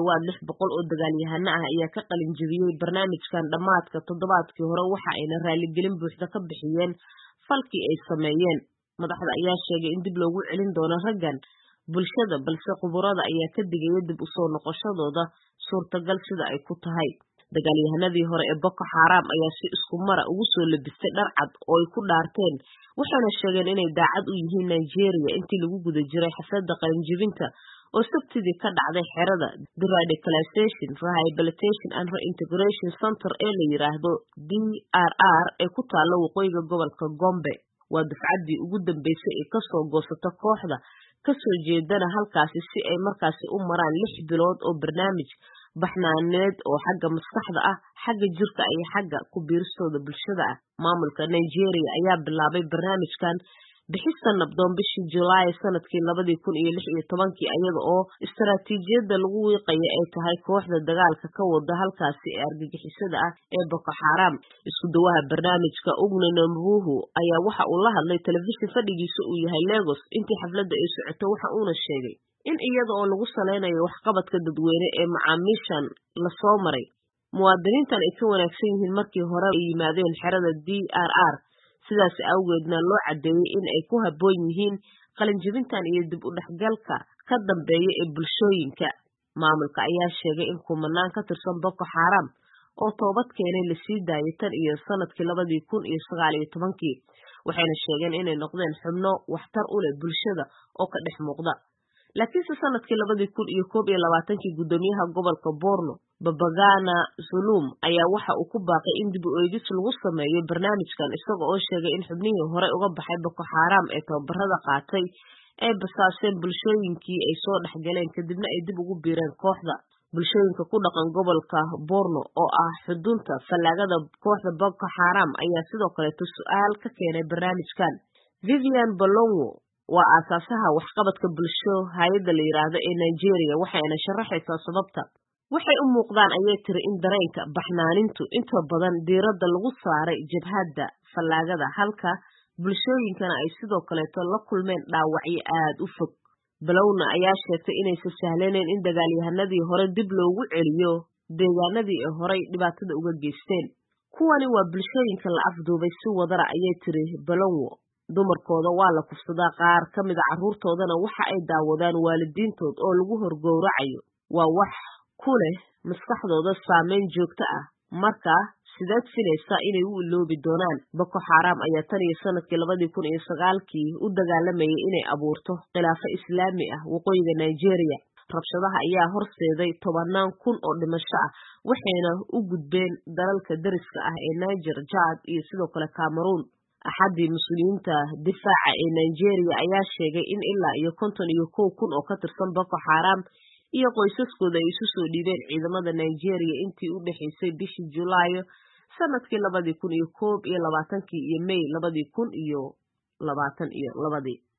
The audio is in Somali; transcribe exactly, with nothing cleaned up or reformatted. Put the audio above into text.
dhawaad lix boqol oo dagaalyahano ah ayaa ka qalin jabiyay barnaamijkan dhamaadka toddobaadkii hore waxa ayna raaligelin buuxda ka bixiyeen falkii ay sameeyeen. Madaxda ayaa sheegay in dib loogu celin doono raggan bulshada balse khuburada ayaa ka digaya dib u soo noqoshadooda suurtagal sida ay ku tahay. Dagaalyahanadii hore ee Boko Haram ayaa si isku mara ugu soo labistay dhar cad oo ay ku dhaarteen waxayna sheegeen inay daacad u yihiin Nigeria intii lagu guda jiray xafladda qalinjibinta oo sabtidii ka dhacday xerada The Radicalization, Rehabilitation and Reintegration Center ee la yiraahdo D R R ee ku taalla waqooyiga gobolka Gombe. Waa dufcaddii ugu dambeysay ee kasoo goosata kooxda kasoo jeedana halkaasi si ay markaasi u maraan lix bilood oo barnaamij baxnaaneed oo xagga maskaxda ah, xagga jirka iyo xagga ku biiristooda bulshada ah. Maamulka Nigeria ayaa bilaabay barnaamijkan bixista nabdoon bishii July sanadkii labadii kun iyo lix iyo tobankii iyada oo istaraatiijiyadda lagu wiiqaya ay tahay kooxda dagaalka ka wada halkaasi ee argagixisada ah ee Boko Haram. Isku dawaha barnaamijka Ugne Nambuhu ayaa waxa uu la hadlay telefishin fadhigiisa uu yahay Lagos intii xafladda ay socoto waxa uuna sheegay in iyada oo lagu saleynayo waxqabadka dadweyne ee macaamiishan la soo maray muwaadiniintan ay ka wanaagsan yihiin markii hore ay yimaadeen xerada D R R sidaas awgeedna loo cadeeyay in ay ku habboon yihiin qalinjibintan iyo dib u dhexgalka ka dambeeya ee bulshooyinka. Maamulka ayaa sheegay in kumanaan ka tirsan Boko Haram oo toobad keenay la sii daayay tan iyo sanadkii labadii kun iyo sagaal iyo tobankii waxayna sheegeen inay noqdeen xubno waxtar u leh bulshada oo ka dhex muuqda. laakiinse sanadkii labadii kun iyo koob iyo labaatankii gudoomiyaha gobolka Borno Babagana Zulum ayaa waxa uu ku baaqay in dib u eegis lagu sameeyo barnaamijkan isaga oo sheegay in xubnihii hore uga baxay Boko Haram ee tababarada qaatay ay basaaseen bulshooyinkii ay soo dhexgaleen kadibna ay dib ugu biireen kooxda. Bulshooyinka ku dhaqan gobolka Borno oo ah xudunta fallaagada kooxda Boko Haram ayaa sidoo kale su'aal ka keenay barnaamijkan. Vivian Bolongo waa aasaasaha waxqabadka bulsho hay'adda la yiraahdo ee Nigeria waxayna sharaxaysaa sababta. Waxay u muuqdaan ayay tiri in dareenka baxnaanintu inta badan diiradda lagu saaray jabhadda fallaagada halka bulshooyinkana ay sidoo kale la kulmeen dhaawacyo aad u fog. Balowna ayaa sheegtay inaysan sahlaneyn in dagaalyahanadii hore dib loogu celiyo deegaanadii ay horey dhibaatada uga geysteen. Kuwani waa bulshooyinka la afduubay si wadara ayay tiri Balongo. Dumarkooda waa la kufsadaa qaar ka mid ah carruurtoodana waxa ay daawadaan waalidiintood oo lagu horgowracayo. Waa wax ku leh maskaxdooda saameyn joogto ah. Marka sidaad filaysaa inay u iloobi doonaan. Boko Haram ayaa tan iyo sanadkii labadii kun iyo sagaalkii u dagaalamayay inay abuurto khilaafo islaami ah waqooyiga Nigeria. Rabshadaha ayaa horseeday tobanaan kun oo dhimasho ah waxayna u gudbeen dalalka dariska ah ee Niger, Chad iyo sidoo kale Cameroon. Axadii mas'uuliyiinta difaaca ee Nigeria ayaa sheegay in ilaa iyo konton iyo kow kun oo ka tirsan Boko Haram iyo qoysaskooda ay isu soo dhiibeen ciidamada Nigeria intii u dhaxaysay bishii Julaayo sanadkii labadii kun iyo koob iyo labaatankii iyo May labadii kun iyo labaatan iyo labadii.